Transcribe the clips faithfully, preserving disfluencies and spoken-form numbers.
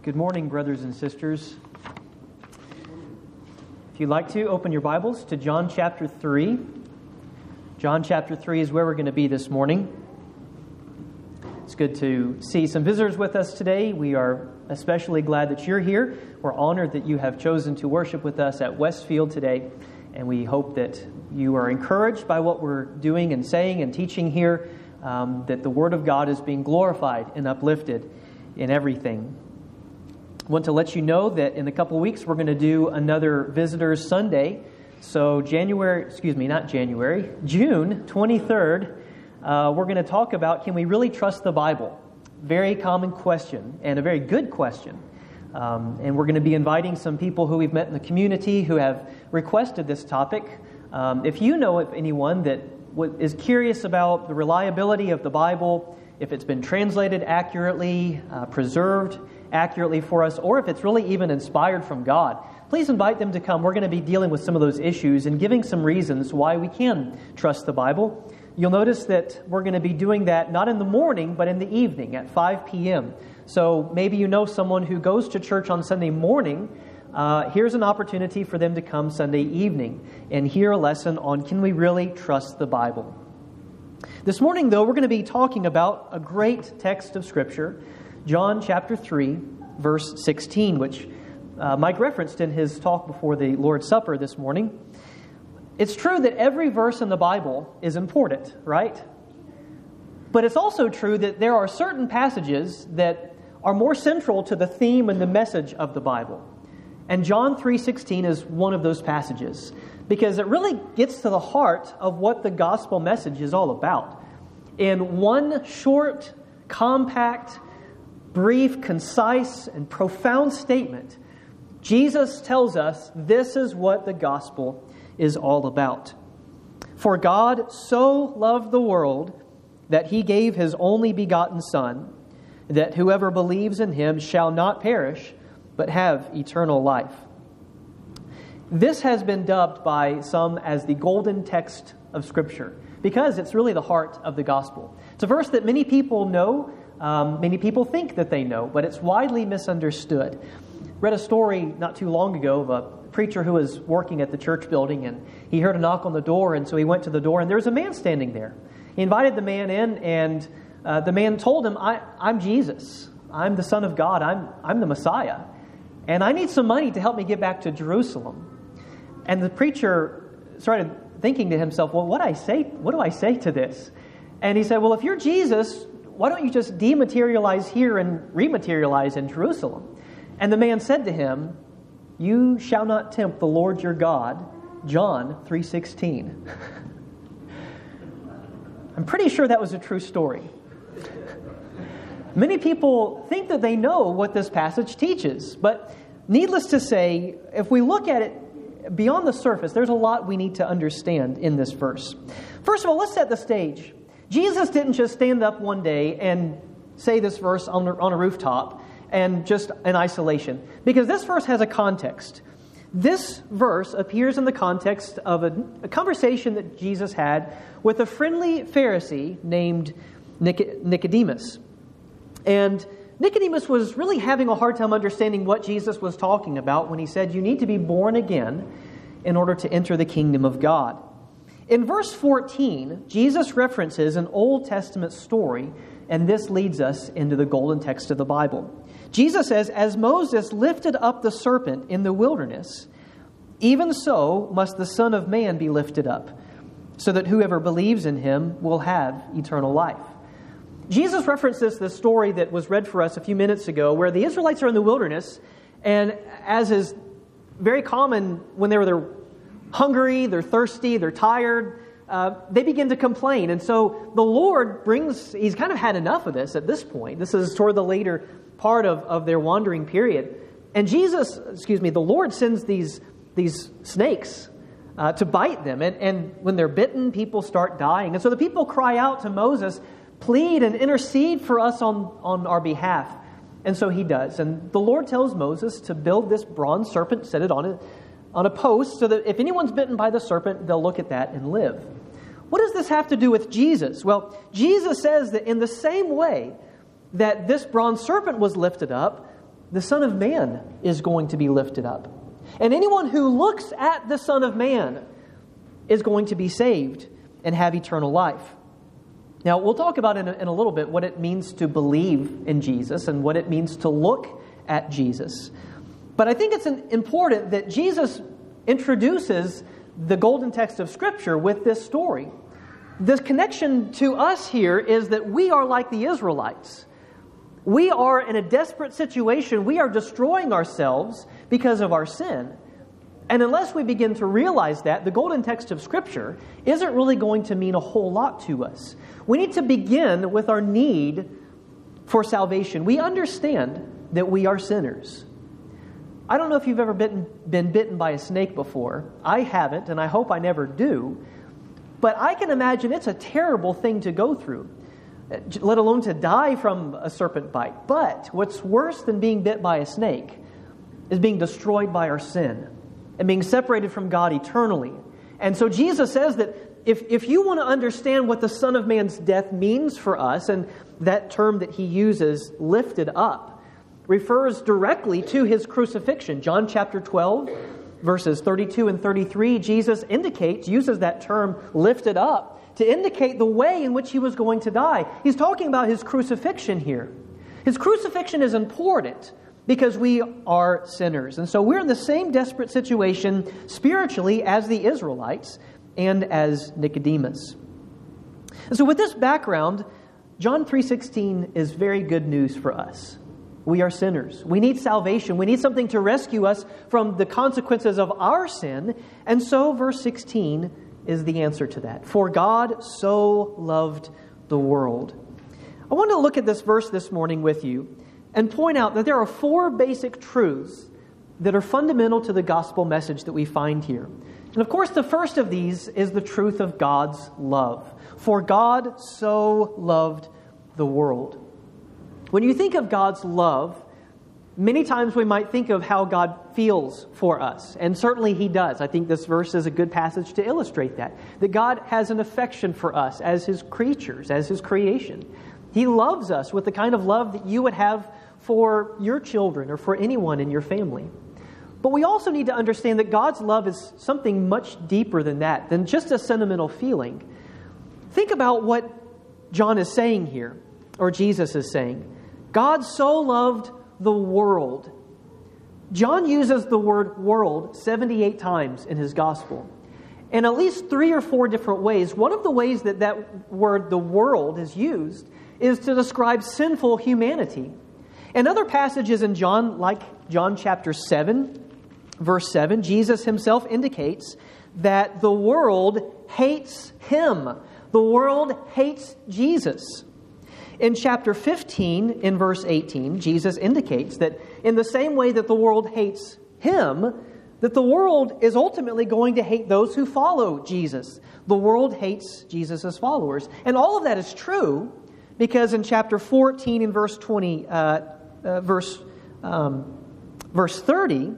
Good morning, brothers and sisters. If you'd like to, open your Bibles to John chapter three. John chapter three is where we're going to be this morning. It's good to see some visitors with us today. We are especially glad that you're here. We're honored that you have chosen to worship with us at Westfield today, and we hope that you are encouraged by what we're doing and saying and teaching here, um, that the Word of God is being glorified and uplifted in everything. I want to let you know that in a couple of weeks we're going to do another Visitors Sunday. So January, excuse me, not January, June twenty-third, uh, we're going to talk about, can we really trust the Bible? Very common question and a very good question. Um, and we're going to be inviting some people who we've met in the community who have requested this topic. Um, if you know of anyone that w- is curious about the reliability of the Bible, if it's been translated accurately, uh, preserved accurately for us, or if it's really even inspired from God, please invite them to come. We're going to be dealing with some of those issues and giving some reasons why we can trust the Bible. You'll notice that we're going to be doing that not in the morning, but in the evening at five p.m. So maybe you know someone who goes to church on Sunday morning. Uh, here's an opportunity for them to come Sunday evening and hear a lesson on, can we really trust the Bible? This morning, though, we're going to be talking about a great text of Scripture, John chapter three, verse sixteen, which uh, Mike referenced in his talk before the Lord's Supper this morning. It's true that every verse in the Bible is important, right? But it's also true that there are certain passages that are more central to the theme and the message of the Bible. And John three sixteen is one of those passages, because it really gets to the heart of what the gospel message is all about. In one short, compact, brief, concise, and profound statement, Jesus tells us this is what the gospel is all about. For God so loved the world that He gave His only begotten Son, that whoever believes in Him shall not perish, but have eternal life. This has been dubbed by some as the golden text of Scripture, because it's really the heart of the gospel. It's a verse that many people know, um, many people think that they know, but it's widely misunderstood. Read a story not too long ago of a preacher who was working at the church building, and he heard a knock on the door, and so he went to the door, and there was a man standing there. He invited the man in, and uh, the man told him, I, I'm Jesus. I'm the Son of God. I'm, I'm the Messiah. And I need some money to help me get back to Jerusalem. And the preacher started thinking to himself, well, what I say, what do I say to this? And he said, well, if you're Jesus, why don't you just dematerialize here and rematerialize in Jerusalem? And the man said to him, you shall not tempt the Lord your God, John three sixteen. I'm pretty sure that was a true story. Many people think that they know what this passage teaches, but needless to say, if we look at it beyond the surface, there's a lot we need to understand in this verse. First of all, let's set the stage. Jesus didn't just stand up one day and say this verse on, on a rooftop and just in isolation, because this verse has a context. This verse appears in the context of a, a conversation that Jesus had with a friendly Pharisee named Nic- Nicodemus. And Nicodemus was really having a hard time understanding what Jesus was talking about when he said, you need to be born again in order to enter the kingdom of God. In verse fourteen, Jesus references an Old Testament story, and this leads us into the golden text of the Bible. Jesus says, as Moses lifted up the serpent in the wilderness, even so must the Son of Man be lifted up, so that whoever believes in Him will have eternal life. Jesus references this story that was read for us a few minutes ago, where the Israelites are in the wilderness, and as is very common when they were they're hungry, they're thirsty, they're tired, uh, they begin to complain. And so the Lord brings, He's kind of had enough of this at this point. This is toward the later part of, of their wandering period. And Jesus, excuse me, the Lord sends these, these snakes uh, to bite them. And, and when they're bitten, people start dying. And so the people cry out to Moses, plead and intercede for us on, on our behalf. And so he does. And the Lord tells Moses to build this bronze serpent, set it on a, on a post, so that if anyone's bitten by the serpent, they'll look at that and live. What does this have to do with Jesus? Well, Jesus says that in the same way that this bronze serpent was lifted up, the Son of Man is going to be lifted up. And anyone who looks at the Son of Man is going to be saved and have eternal life. Now, we'll talk about in a, in a little bit what it means to believe in Jesus and what it means to look at Jesus. But I think it's an, important that Jesus introduces the golden text of Scripture with this story. The connection to us here is that we are like the Israelites. We are in a desperate situation. We are destroying ourselves because of our sin. And unless we begin to realize that, the golden text of Scripture isn't really going to mean a whole lot to us. We need to begin with our need for salvation. We understand that we are sinners. I don't know if you've ever been, been bitten by a snake before. I haven't, and I hope I never do. But I can imagine it's a terrible thing to go through, let alone to die from a serpent bite. But what's worse than being bit by a snake is being destroyed by our sin and being separated from God eternally. And so Jesus says that if, if you want to understand what the Son of Man's death means for us, and that term that he uses, lifted up, refers directly to his crucifixion. John chapter twelve, verses thirty-two and thirty-three, Jesus indicates, uses that term, lifted up, to indicate the way in which he was going to die. He's talking about his crucifixion here. His crucifixion is important because we are sinners. And so we're in the same desperate situation spiritually as the Israelites and as Nicodemus. And so with this background, John three sixteen is very good news for us. We are sinners. We need salvation. We need something to rescue us from the consequences of our sin. And so verse sixteen is the answer to that. For God so loved the world. I want to look at this verse this morning with you and point out that there are four basic truths that are fundamental to the gospel message that we find here. And of course, the first of these is the truth of God's love. For God so loved the world. When you think of God's love, many times we might think of how God feels for us. And certainly He does. I think this verse is a good passage to illustrate that. That God has an affection for us as His creatures, as His creation. He loves us with the kind of love that you would have for your children or for anyone in your family. But we also need to understand that God's love is something much deeper than that, than just a sentimental feeling. Think about what John is saying here, or Jesus is saying. God so loved the world. John uses the word world seventy-eight times in his gospel. In at least three or four different ways. One of the ways that that word, the world, is used is to describe sinful humanity. In other passages in John, like John chapter seven, verse seven, Jesus himself indicates that the world hates him. The world hates Jesus. In chapter fifteen, in verse eighteen, Jesus indicates that in the same way that the world hates him, that the world is ultimately going to hate those who follow Jesus. The world hates Jesus' followers. And all of that is true because in chapter fourteen, in verse twenty, uh, uh, verse um, verse thirty,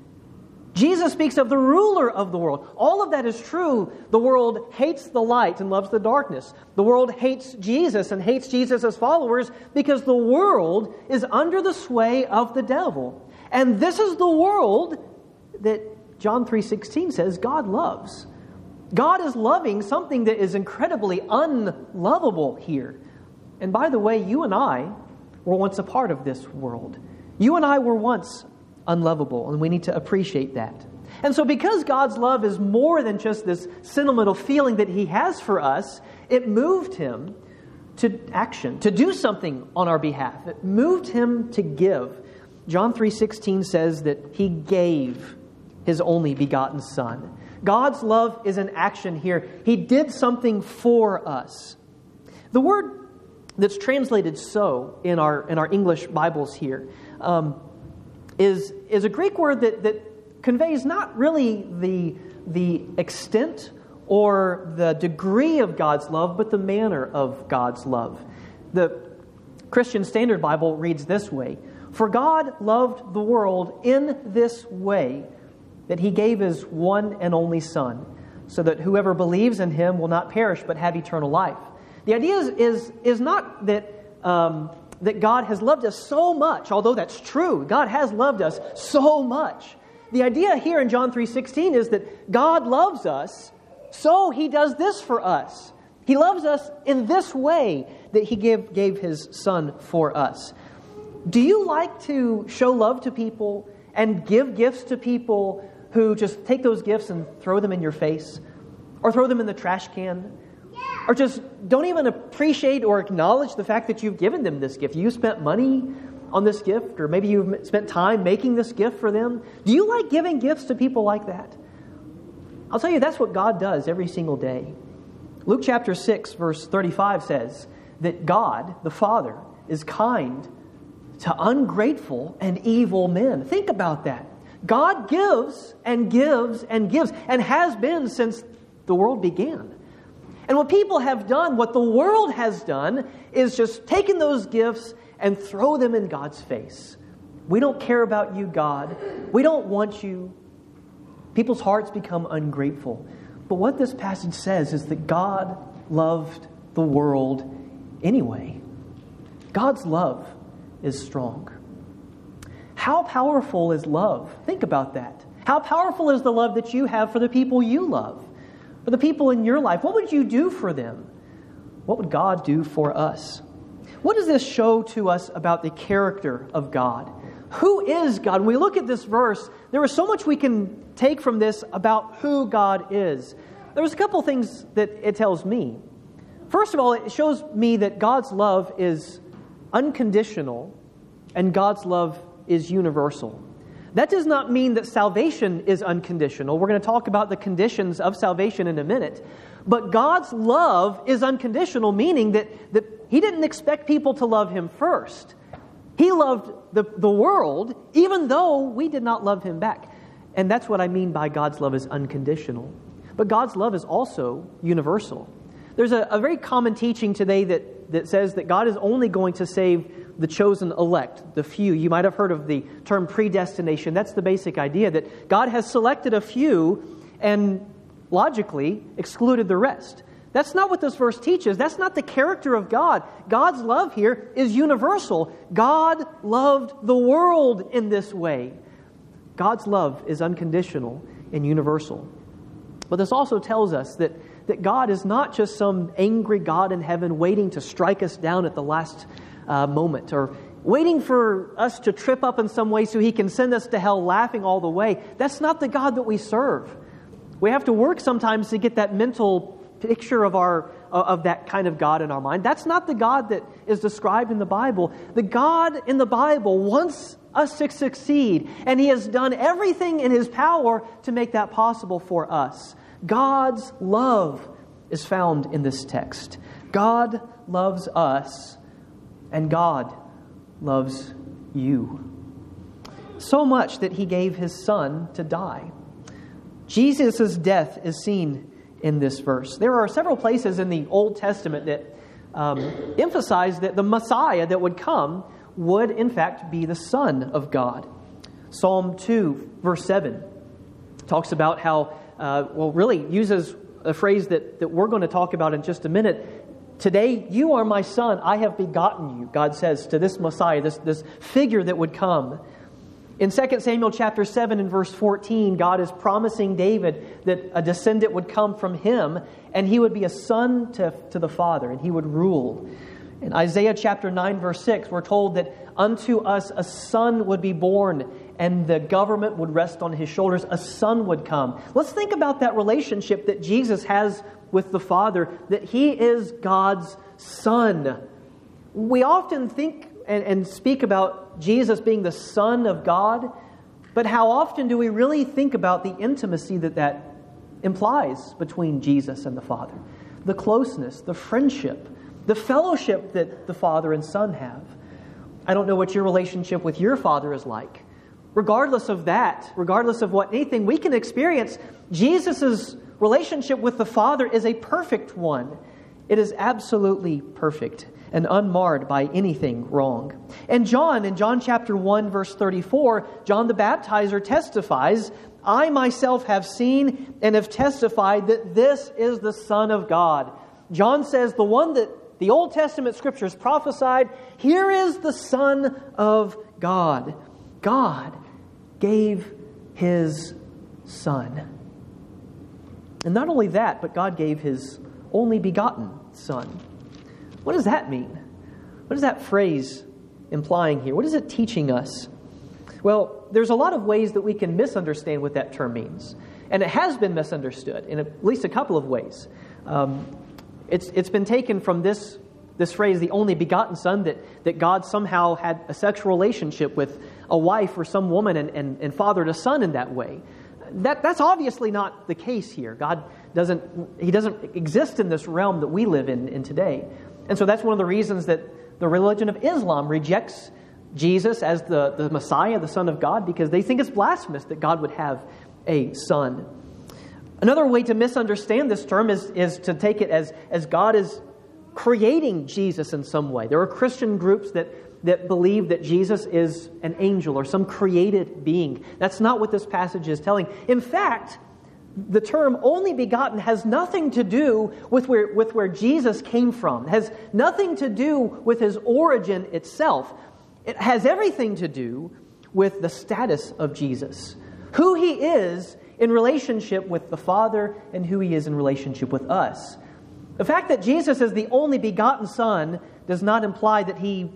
Jesus speaks of the ruler of the world. All of that is true. The world hates the light and loves the darkness. The world hates Jesus and hates Jesus' followers because the world is under the sway of the devil. And this is the world that John three sixteen says God loves. God is loving something that is incredibly unlovable here. And by the way, you and I were once a part of this world. You and I were once unlovable, and we need to appreciate that. And so because God's love is more than just this sentimental feeling that He has for us, it moved Him to action, to do something on our behalf. It moved Him to give. John three sixteen says that He gave His only begotten Son. God's love is an action here. He did something for us. The word that's translated "so" in our in our English Bibles here um, is is a Greek word that that conveys not really the the extent or the degree of God's love, but the manner of God's love. The Christian Standard Bible reads this way: "For God loved the world in this way, that He gave His one and only Son, so that whoever believes in Him will not perish but have eternal life." The idea is is, is not that um, that God has loved us so much, although that's true, God has loved us so much. The idea here in John three sixteen is that God loves us, so He does this for us. He loves us in this way, that He gave, gave His Son for us. Do you like to show love to people and give gifts to people who just take those gifts and throw them in your face? Or throw them in the trash can? Or just don't even appreciate or acknowledge the fact that you've given them this gift. You spent money on this gift, or maybe you've spent time making this gift for them. Do you like giving gifts to people like that? I'll tell you, that's what God does every single day. Luke chapter six, verse thirty-five says that God, the Father, is kind to ungrateful and evil men. Think about that. God gives and gives and gives, and has been since the world began. And what people have done, what the world has done, is just taken those gifts and throw them in God's face. We don't care about you, God. We don't want you. People's hearts become ungrateful. But what this passage says is that God loved the world anyway. God's love is strong. How powerful is love? Think about that. How powerful is the love that you have for the people you love? For the people in your life? What would you do for them? What would God do for us? What does this show to us about the character of God? Who is God? When we look at this verse, there is so much we can take from this about who God is. There was a couple things that it tells me. First of all, it shows me that God's love is unconditional and God's love is universal. That does not mean that salvation is unconditional. We're going to talk about the conditions of salvation in a minute. But God's love is unconditional, meaning that, that He didn't expect people to love Him first. He loved the, the world, even though we did not love Him back. And that's what I mean by God's love is unconditional. But God's love is also universal. There's a, a very common teaching today that, that says that God is only going to save the chosen elect, the few. You might have heard of the term predestination. That's the basic idea, that God has selected a few and logically excluded the rest. That's not what this verse teaches. That's not the character of God. God's love here is universal. God loved the world in this way. God's love is unconditional and universal. But this also tells us that, that God is not just some angry God in heaven waiting to strike us down at the last uh, moment, or waiting for us to trip up in some way so He can send us to hell laughing all the way. That's not the God that we serve. We have to work sometimes to get that mental picture of our of that kind of God in our mind. That's not the God that is described in the Bible. The God in the Bible wants us to succeed, and He has done everything in His power to make that possible for us. God's love is found in this text. God loves us, and God loves you. So much that He gave His Son to die. Jesus' death is seen in this verse. There are several places in the Old Testament that um, emphasize that the Messiah that would come would in fact be the Son of God. Psalm two, verse seven, talks about how, uh, well, really uses a phrase that, that we're going to talk about in just a minute. Today, you are my son, I have begotten you, God says to this Messiah, this, this figure that would come. In Second Samuel chapter seven and verse fourteen, God is promising David that a descendant would come from him, and he would be a son to, to the Father, and he would rule. In Isaiah chapter nine, verse six, we're told that unto us a son would be born, and the government would rest on his shoulders. A son would come. Let's think about that relationship that Jesus has with the Father, that He is God's Son. We often think and, and speak about Jesus being the Son of God, but how often do we really think about the intimacy that that implies between Jesus and the Father? The closeness, the friendship, the fellowship that the Father and Son have. I don't know what your relationship with your Father is like. Regardless of that, regardless of what anything we can experience, Jesus' relationship with the Father is a perfect one. It is absolutely perfect and unmarred by anything wrong. And John, in John chapter one, verse thirty-four, John the Baptizer testifies, I myself have seen and have testified that this is the Son of God. John says the one that The Old Testament Scriptures prophesied, here is the Son of God. God gave His Son. And not only that, but God gave His only begotten Son. What does that mean? What is that phrase implying here? What is it teaching us? Well, there's a lot of ways that we can misunderstand what that term means. And it has been misunderstood in at least a couple of ways. Um, it's it's been taken from this this phrase, the only begotten Son, that, that God somehow had a sexual relationship with a wife or some woman and, and, and fathered a son in that way. That that's obviously not the case here. God doesn't He doesn't exist in this realm that we live in, in today. And so that's one of the reasons that the religion of Islam rejects Jesus as the, the Messiah, the Son of God, because they think it's blasphemous that God would have a son. Another way to misunderstand this term is, is to take it as, as God is creating Jesus in some way. There are Christian groups that, that believe that Jesus is an angel or some created being. That's not what this passage is telling. In fact, the term only begotten has nothing to do with where, with where Jesus came from. It has nothing to do with His origin itself. It has everything to do with the status of Jesus, who He is in relationship with the Father and who He is in relationship with us. The fact that Jesus is the only begotten Son does not imply that He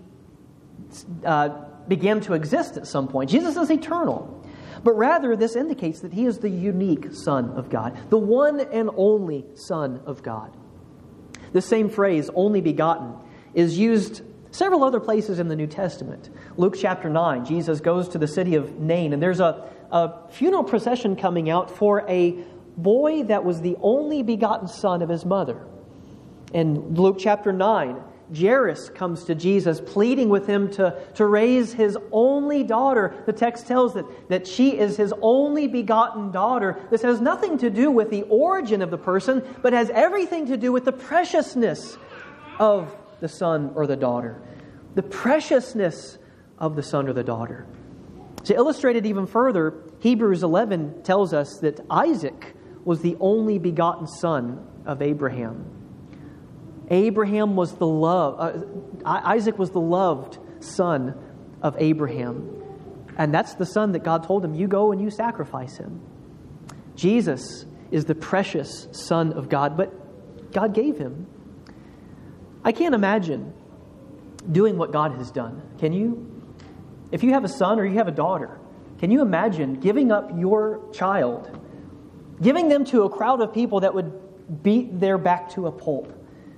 uh, began to exist at some point. Jesus is eternal. But rather, this indicates that He is the unique Son of God, the one and only Son of God. The same phrase, only begotten, is used several other places in the New Testament. Luke chapter nine, Jesus goes to the city of Nain, and there's a, a funeral procession coming out for a boy that was the only begotten son of his mother. In Luke chapter nine, Jairus comes to Jesus, pleading with Him to, to raise his only daughter. The text tells that, that she is his only begotten daughter. This has nothing to do with the origin of the person, but has everything to do with the preciousness of the son or the daughter. The preciousness of the son or the daughter. To illustrate it even further, Hebrews eleven tells us that Isaac was the only begotten son of Abraham. Abraham was the love, uh, Isaac was the loved son of Abraham. And that's the son that God told him, you go and you sacrifice him. Jesus is the precious Son of God, but God gave Him. I can't imagine doing what God has done. Can you? If you have a son or you have a daughter, can you imagine giving up your child, giving them to a crowd of people that would beat their back to a pulp,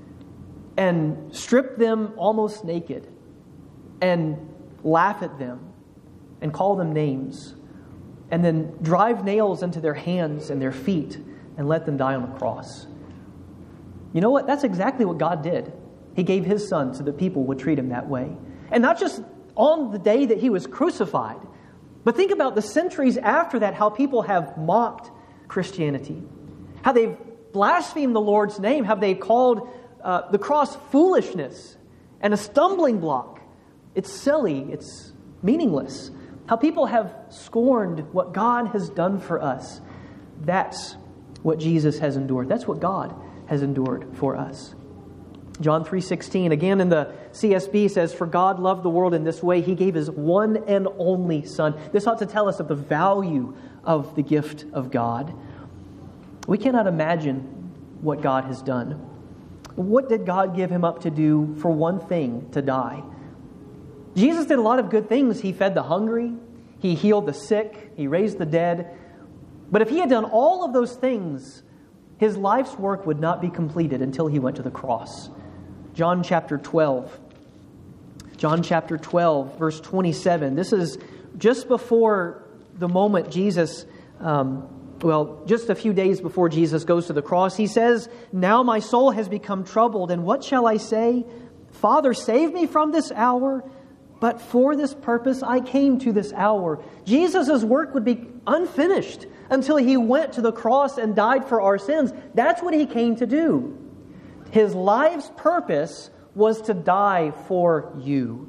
and strip them almost naked, and laugh at them, and call them names, and then drive nails into their hands and their feet, and let them die on a cross? You know what? That's exactly what God did. He gave His Son so that people would treat Him that way. And not just on the day that He was crucified, but think about the centuries after that, how people have mocked Christianity, how they've blasphemed the Lord's name, how they've called Uh, the cross foolishness and a stumbling block. It's silly. It's meaningless. How people have scorned what God has done for us. That's what Jesus has endured. That's what God has endured for us. John three sixteen, again in the C S B, says, "For God loved the world in this way, He gave His one and only Son." This ought to tell us of the value of the gift of God. We cannot imagine what God has done. What did God give Him up to do for one thing? To die. Jesus did a lot of good things. He fed the hungry. He healed the sick. He raised the dead. But if He had done all of those things, His life's work would not be completed until He went to the cross. John chapter twelve. John chapter twelve, verse twenty-seven. This is just before the moment Jesus... Um, Well, just a few days before Jesus goes to the cross, He says, "Now my soul has become troubled, and what shall I say? Father, save me from this hour. But for this purpose I came to this hour." Jesus' work would be unfinished until He went to the cross and died for our sins. That's what He came to do. His life's purpose was to die for you.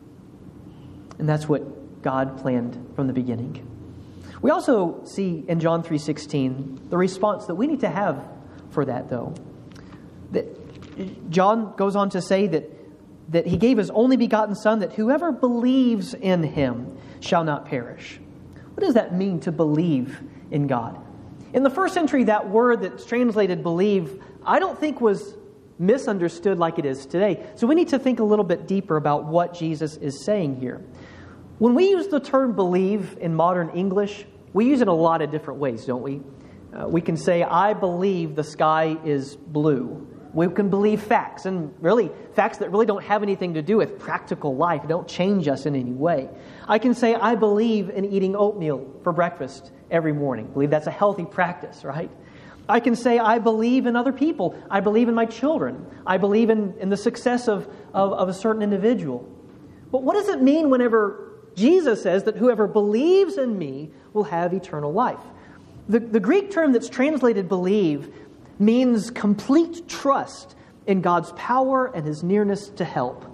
And that's what God planned from the beginning. We also see in John three sixteen the response that we need to have for that, though. That John goes on to say that, that he gave his only begotten Son, that whoever believes in him shall not perish. What does that mean, to believe in God? In the first century, that word that's translated believe, I don't think was misunderstood like it is today. So we need to think a little bit deeper about what Jesus is saying here. When we use the term believe in modern English, we use it a lot of different ways, don't we? Uh, we can say, I believe the sky is blue. We can believe facts, and really facts that really don't have anything to do with practical life, don't change us in any way. I can say, I believe in eating oatmeal for breakfast every morning. I believe that's a healthy practice, right? I can say, I believe in other people. I believe in my children. I believe in, in the success of, of, of a certain individual. But what does it mean whenever Jesus says that whoever believes in me will have eternal life? The, the Greek term that's translated believe means complete trust in God's power and His nearness to help.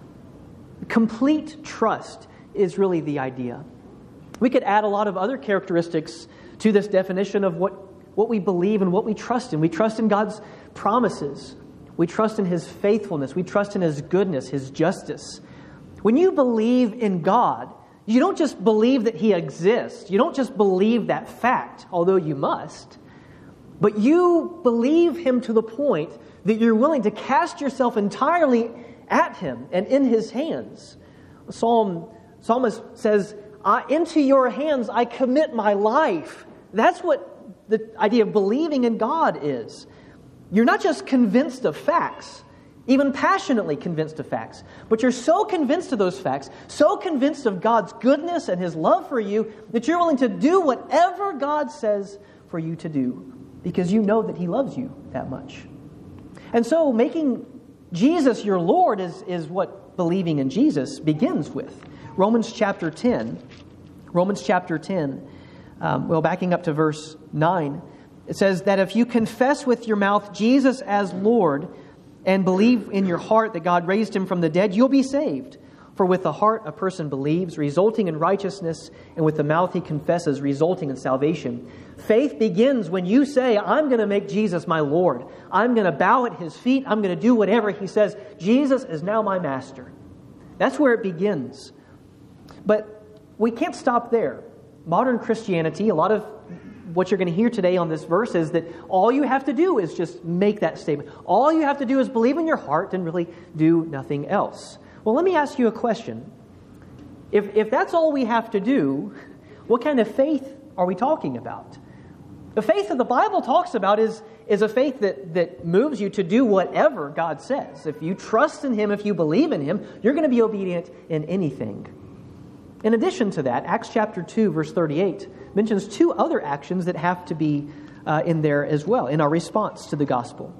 Complete trust is really the idea. We could add a lot of other characteristics to this definition of what, what we believe and what we trust in. We trust in God's promises. We trust in His faithfulness. We trust in His goodness, His justice. When you believe in God, you don't just believe that He exists. You don't just believe that fact, although you must. But you believe Him to the point that you're willing to cast yourself entirely at Him and in His hands. Psalm Psalmist says, into your hands I commit my life. That's what the idea of believing in God is. You're not just convinced of facts, even passionately convinced of facts, but you're so convinced of those facts, so convinced of God's goodness and His love for you, that you're willing to do whatever God says for you to do, because you know that He loves you that much. And so making Jesus your Lord is, is what believing in Jesus begins with. Romans chapter ten. Romans chapter ten. Um, well, backing up to verse nine. It says that if you confess with your mouth Jesus as Lord and believe in your heart that God raised Him from the dead, you'll be saved. For with the heart a person believes, resulting in righteousness, and with the mouth he confesses, resulting in salvation. Faith begins when you say, I'm going to make Jesus my Lord. I'm going to bow at His feet. I'm going to do whatever He says. Jesus is now my master. That's where it begins. But we can't stop there. Modern Christianity, a lot of what you're going to hear today on this verse is that all you have to do is just make that statement. All you have to do is believe in your heart and really do nothing else. Well, let me ask you a question. If, if that's all we have to do, what kind of faith are we talking about? The faith that the Bible talks about is, is a faith that, that moves you to do whatever God says. If you trust in Him, if you believe in Him, you're going to be obedient in anything. In addition to that, Acts chapter two, verse thirty-eight, mentions two other actions that have to be uh, in there as well, in our response to the gospel.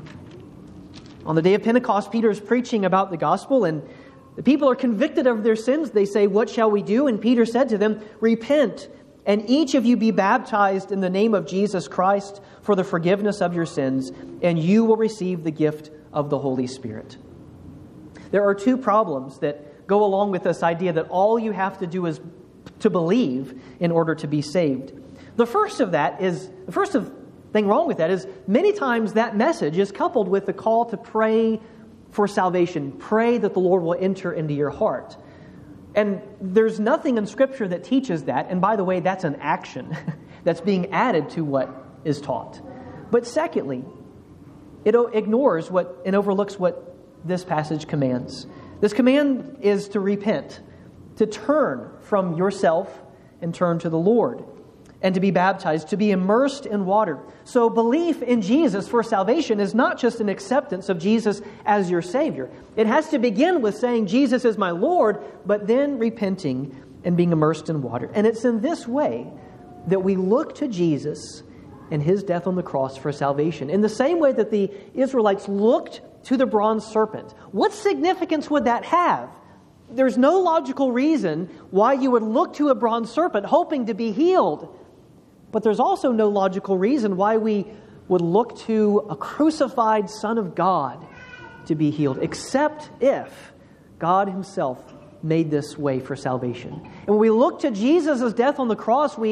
On the day of Pentecost, Peter is preaching about the gospel, and the people are convicted of their sins. They say, what shall we do? And Peter said to them, repent, and each of you be baptized in the name of Jesus Christ for the forgiveness of your sins, and you will receive the gift of the Holy Spirit. There are two problems that go along with this idea that all you have to do is to believe in order to be saved. The first of that is, the first of thing wrong with that is many times that message is coupled with the call to pray for salvation. Pray that the Lord will enter into your heart. And there's nothing in Scripture that teaches that. And by the way, that's an action that's being added to what is taught. But secondly, it ignores what and overlooks what this passage commands. This command is to repent, to turn from yourself and turn to the Lord, and to be baptized, to be immersed in water. So belief in Jesus for salvation is not just an acceptance of Jesus as your Savior. It has to begin with saying Jesus is my Lord, but then repenting and being immersed in water. And it's in this way that we look to Jesus and His death on the cross for salvation. In the same way that the Israelites looked to the bronze serpent. What significance would that have? There's no logical reason why you would look to a bronze serpent hoping to be healed. But there's also no logical reason why we would look to a crucified Son of God to be healed, except if God Himself made this way for salvation. And when we look to Jesus' death on the cross, we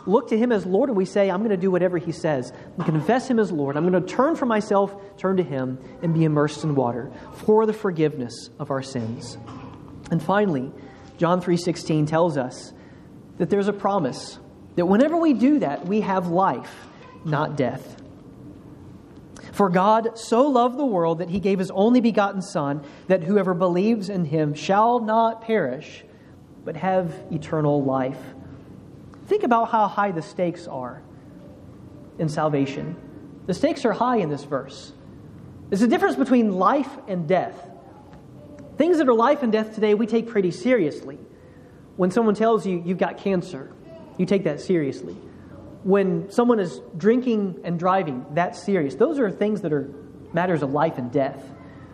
look to Him as Lord and we say, I'm going to do whatever He says. We confess Him as Lord. I'm going to turn from myself, turn to Him, and be immersed in water for the forgiveness of our sins. And finally, John three sixteen tells us that there's a promise that whenever we do that, we have life, not death. For God so loved the world that He gave His only begotten Son, that whoever believes in Him shall not perish, but have eternal life. Think about how high the stakes are in salvation. The stakes are high in this verse. There's a difference between life and death. Things that are life and death today, we take pretty seriously. When someone tells you you've got cancer, you take that seriously. When someone is drinking and driving, that's serious. Those are things that are matters of life and death.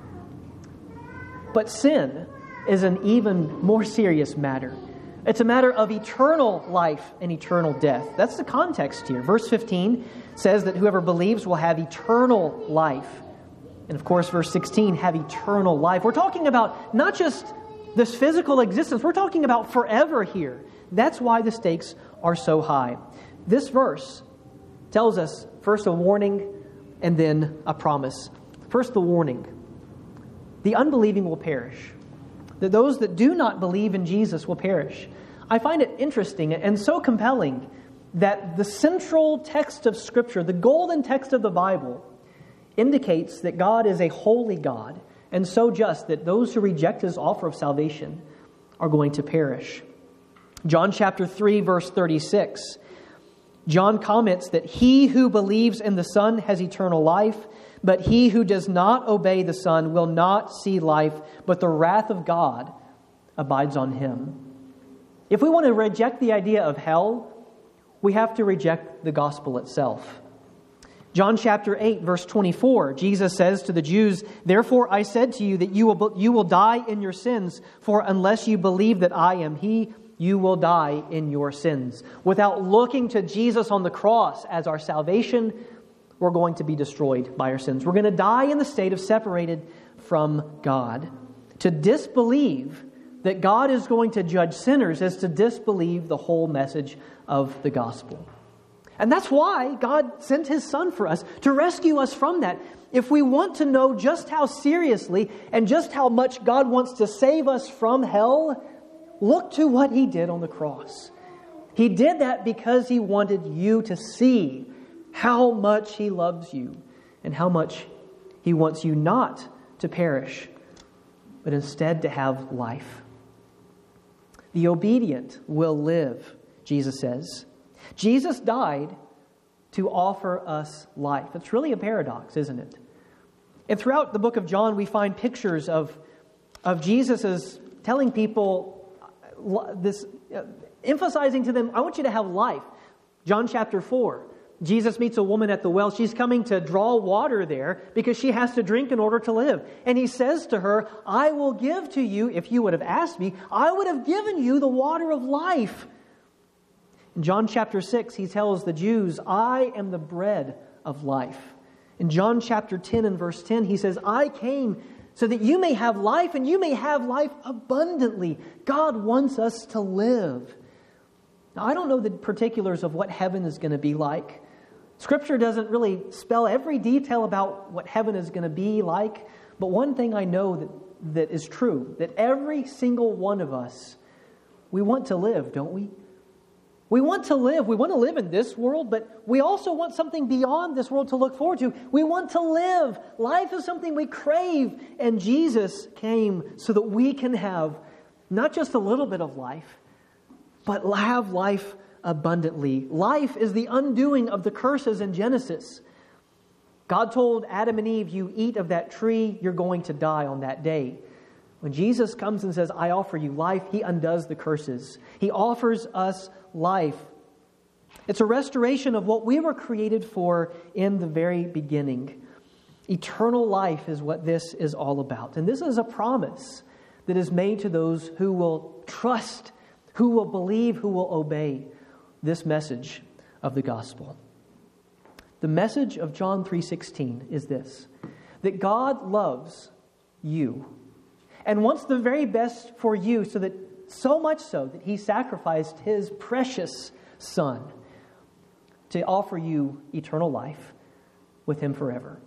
But sin is an even more serious matter. It's a matter of eternal life and eternal death. That's the context here. Verse fifteen says that whoever believes will have eternal life. And of course, verse sixteen, have eternal life. We're talking about not just this physical existence. We're talking about forever here. That's why the stakes are so high. This verse tells us first a warning and then a promise. First, the warning. The unbelieving will perish. That those that do not believe in Jesus will perish. I find it interesting and so compelling that the central text of Scripture, the golden text of the Bible, indicates that God is a holy God and so just that those who reject His offer of salvation are going to perish. John chapter three, verse thirty-six, John comments that he who believes in the Son has eternal life, but he who does not obey the Son will not see life, but the wrath of God abides on him. If we want to reject the idea of hell, we have to reject the gospel itself. John chapter eight, verse twenty-four, Jesus says to the Jews, "Therefore I said to you that you will, you will die in your sins, for unless you believe that I am He, you will die in your sins." Without looking to Jesus on the cross as our salvation, we're going to be destroyed by our sins. We're going to die in the state of separated from God. To disbelieve that God is going to judge sinners is to disbelieve the whole message of the gospel. And that's why God sent His Son for us, to rescue us from that. If we want to know just how seriously and just how much God wants to save us from hell, look to what He did on the cross. He did that because He wanted you to see how much He loves you and how much He wants you not to perish, but instead to have life. The obedient will live, Jesus says. Jesus died to offer us life. It's really a paradox, isn't it? And throughout the book of John, we find pictures of, of Jesus as telling people this, uh, emphasizing to them, I want you to have life. John chapter four, Jesus meets a woman at the well. She's coming to draw water there because she has to drink in order to live. And He says to her, I will give to you, if you would have asked me, I would have given you the water of life. In John chapter six, He tells the Jews, I am the bread of life. In John chapter ten and verse ten, He says, I came so that you may have life and you may have life abundantly. God wants us to live. Now, I don't know the particulars of what heaven is going to be like. Scripture doesn't really spell every detail about what heaven is going to be like. But one thing I know that, that is true, that every single one of us, we want to live, don't we? We want to live. We want to live in this world, but we also want something beyond this world to look forward to. We want to live. Life is something we crave. And Jesus came so that we can have not just a little bit of life, but have life abundantly. Life is the undoing of the curses in Genesis. God told Adam and Eve, you eat of that tree, you're going to die on that day. When Jesus comes and says, I offer you life, He undoes the curses. He offers us life. It's a restoration of what we were created for in the very beginning. Eternal life is what this is all about. And this is a promise that is made to those who will trust, who will believe, who will obey this message of the gospel. The message of John three sixteen is this, that God loves you and wants the very best for you, so that so much so that He sacrificed His precious Son to offer you eternal life with Him forever.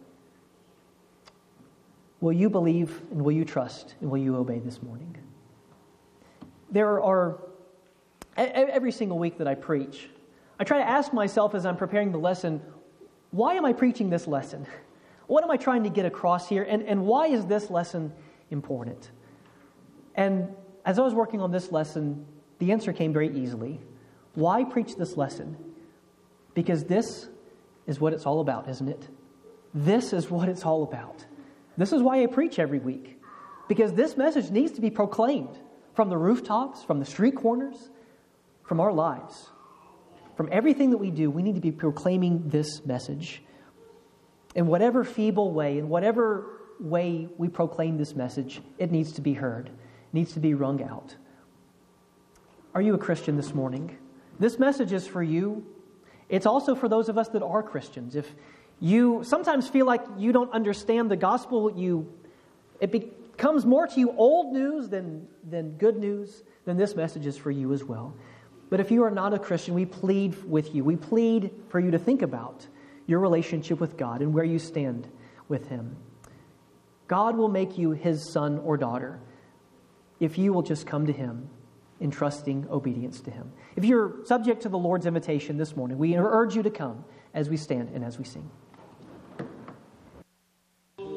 Will you believe and will you trust and will you obey this morning? There are, every single week that I preach, I try to ask myself as I'm preparing the lesson, why am I preaching this lesson? What am I trying to get across here? And, and why is this lesson important? And as I was working on this lesson, the answer came very easily. Why preach this lesson? Because this is what it's all about, isn't it? This is what it's all about. This is why I preach every week. Because this message needs to be proclaimed from the rooftops, from the street corners, from our lives. From everything that we do, we need to be proclaiming this message. In whatever feeble way, in whatever way we proclaim this message, it needs to be heard. It needs to be wrung out. Are you a Christian this morning? This message is for you. It's also for those of us that are Christians. If you sometimes feel like you don't understand the gospel, you it becomes more to you old news than, than good news, then this message is for you as well. But if you are not a Christian, we plead with you. We plead for you to think about your relationship with God and where you stand with Him. God will make you His son or daughter if you will just come to Him in trusting obedience to Him. If you're subject to the Lord's invitation this morning, we urge you to come as we stand and as we sing.